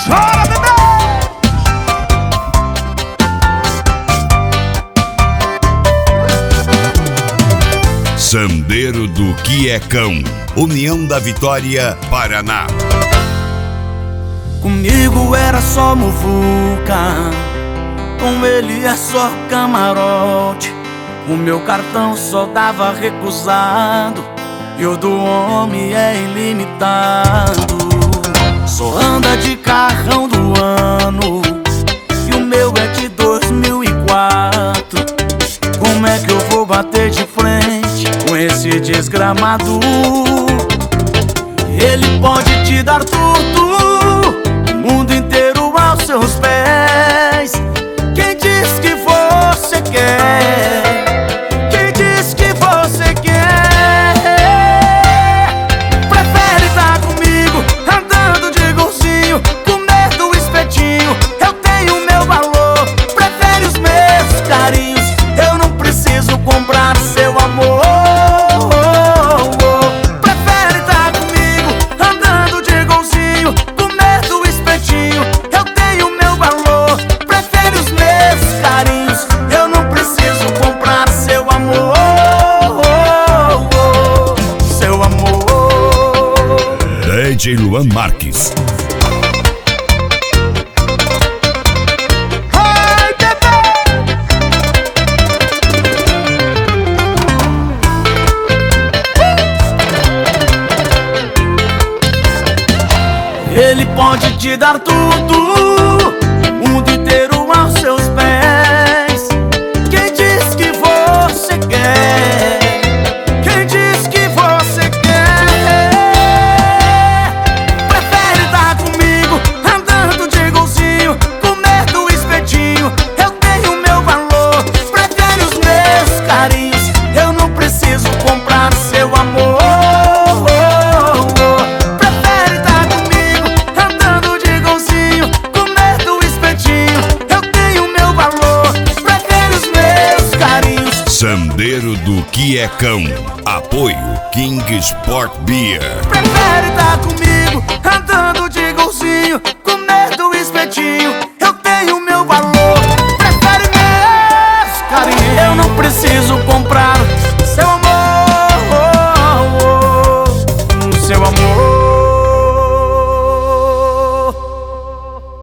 Chora, bebê! Sandeiro do Quiecão, União da Vitória, Paraná. Comigo era só muvuca, com ele é só camarote. O meu cartão só dava recusado e o do homem é ilimitado. Só anda de carrão do ano e o meu é de 2004. Como é que eu vou bater de frente com esse desgramado? Ele pode te dar tudo, o mundo inteiro aos seus pés. Quem diz que você quer? Quem diz que você quer? Prefere estar comigo, andando de golzinho, comer do espetinho. Eu tenho meu valor, prefere os meus carinhos. Eu não preciso comprar seu amor. Prefere estar comigo, andando de golzinho, comer do espetinho. Eu tenho meu valor, prefere os meus carinhos. Eu não preciso comprar seu amor. Seu amor. DJ Luan Marques. Ele pode te dar tudo, o mundo inteiro aos seus pés. Quem diz que você quer? Quem diz que você quer? Prefere estar comigo, andando de golzinho, comer do espetinho. Eu tenho meu valor, prefere os meus carinhos. Eu não preciso comprar seu amor. Sandeiro do Quiecão, apoio King Sport Beer. Prefere estar comigo, andando de golzinho, comer do espetinho.